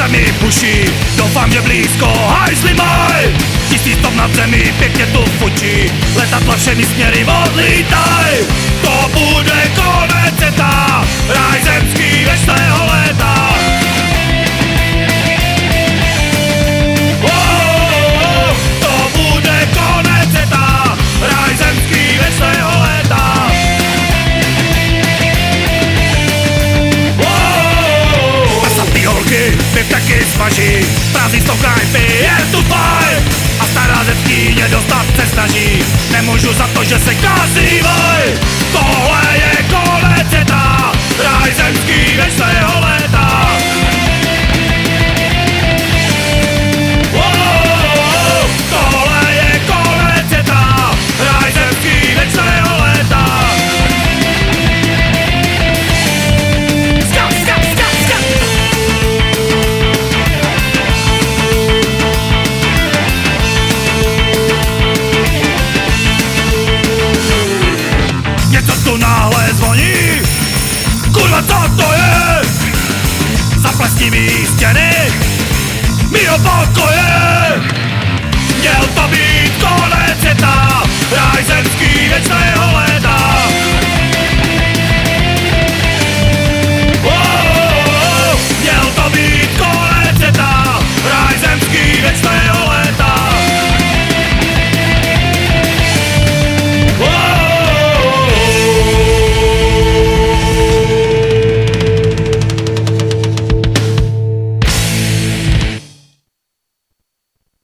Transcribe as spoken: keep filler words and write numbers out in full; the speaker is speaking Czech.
se mi puší, doufám, že blízko, hajzli maj. Tisíc tom nad zemi, pěkně tu fučí, letadla všemi směry odlítaj. To bude konec světa, ráj zemský věčného léta. Oh, oh, oh, to bude konec světa, ráj zemský věčného léta. Pasatý holky, piv taky smaží, prázdný stou knajpy, je tu fajn. A stará ze stíně dostat se snaží, nemůžu za to, že se kází, voj. Tohle je konec světa, ráj zemský věčného léta.